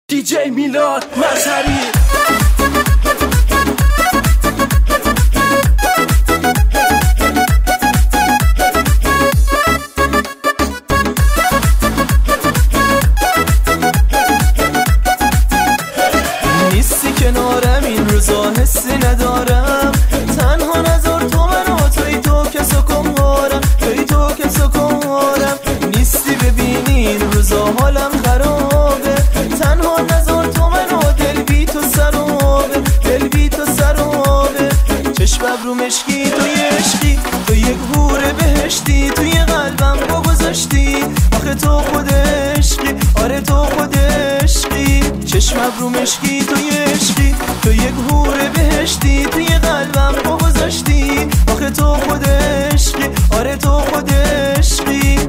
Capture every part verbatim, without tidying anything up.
دی جی میلاد مظهری. نیستی کنارم این روزا حسی ندارم، تنها نذار تو منو، توی تو که سکمهارم، توی تو که سکمهارم. نیستی ببینی این روزا حالم خرابه، تنها نذار تو منو، دل بی تو سرابه، دل بی تو سرابه. چشم ابرو مشکی توی عشقی، تو یک حور بهشتی، توی قلبم با گذاشتی، آخه تو خود عشقی، آره تو خود عشقی. چشم ابرو مشکی توی عشقی، تو یک حور بهشتی، توی قلبم با گذاشتی، آخه تو خود عشقی، آره تو خود عشقی.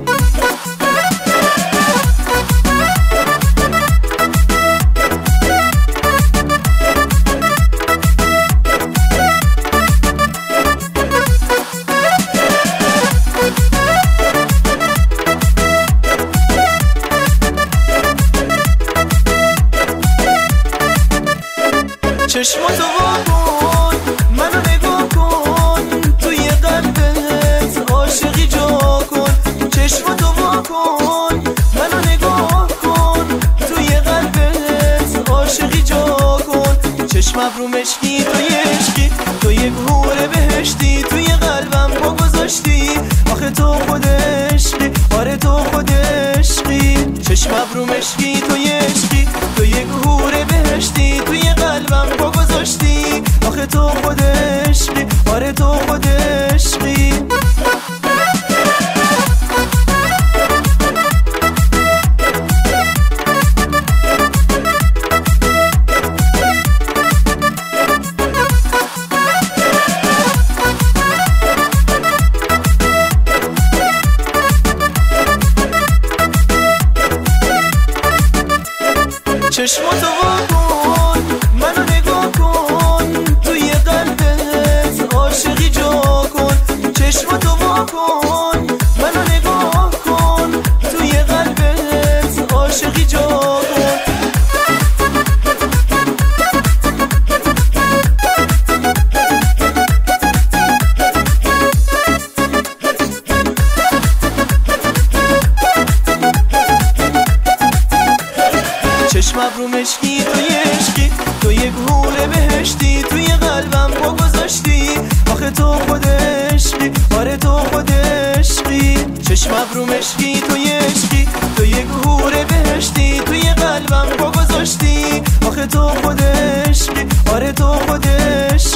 چشماتو واکن، منو نگاه کن، توی قلبت عاشقی جا کن. چشماتو واکن، منو نگاه کن، توی قلبت عاشقی جا کن. چشم ابرو مشکی توی عشقی، تو یک حور بهشتی، توی قلبم با گذاشتی، آخه تو خود عشقی، آره تو خود عشقی. چشم ابرو مشکی توی عشقی، تو یک حور بهشتی، توی قلبم با گذاشتی، آخه تو خود عشقی، آره تو خود عشقی. چشماتو واکن، منو نگاه کن، توی قلبت عاشقی جا کن. چشماتو واکن، منو نگاه کن، توی قلبت عاشقی جا کن. چشم ابرو مشکی توی عشقی، تو یک حور بهشتی، توی قلبم با گذاشتی، آخه تو خود عشقی، آره تو خود عشقی. چشم ابرو مشکی توی عشقی، تو یک حور بهشتی، توی قلبم با گذاشتی، آخه تو خود عشقی، آره تو خود عشقی.